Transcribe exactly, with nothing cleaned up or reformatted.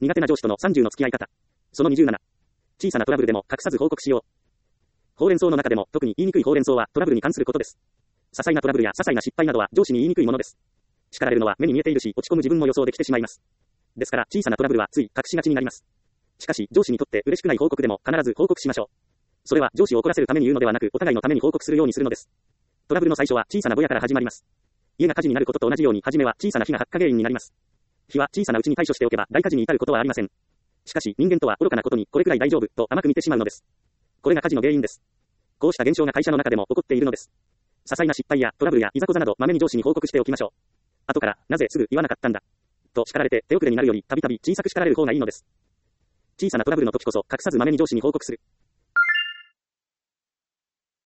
苦手な上司とのさんじゅうの付き合い方。そのにじゅうなな。小さなトラブルでも隠さず報告しよう。ほうれん草の中でも特に言いにくいほうれん草はトラブルに関することです。些細なトラブルや些細な失敗などは上司に言いにくいものです。叱られるのは目に見えているし、落ち込む自分も予想できてしまいます。ですから小さなトラブルはつい隠しがちになります。しかし上司にとって嬉しくない報告でも必ず報告しましょう。それは上司を怒らせるために言うのではなく、お互いのために報告するようにするのです。トラブルの最初は小さなぼやから始まります。家が火事になることと同じように、初めは小さな火が発火原因になります。火は小さなうちに対処しておけば大火事に至ることはありません。しかし人間とは愚かなことにこれくらい大丈夫と甘く見てしまうのです。これが火事の原因です。こうした現象が会社の中でも起こっているのです。些細な失敗やトラブルやいざこざなどまめに上司に報告しておきましょう。後からなぜすぐ言わなかったんだと叱られて手遅れになるよりたびたび小さく叱られる方がいいのです。小さなトラブルの時こそ隠さずまめに上司に報告する。